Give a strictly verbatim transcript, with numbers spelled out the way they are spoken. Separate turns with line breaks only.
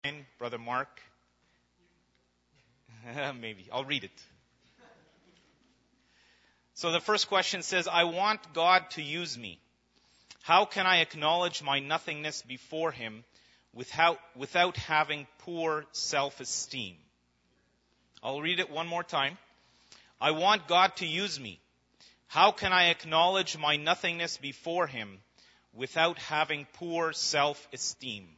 Brother Mark? Maybe. I'll read it. So the first question says, I want God to use me. How can I acknowledge my nothingness before Him without, without having poor self-esteem? I'll read it one more time. I want God to use me. How can I acknowledge my nothingness before Him without having poor self-esteem?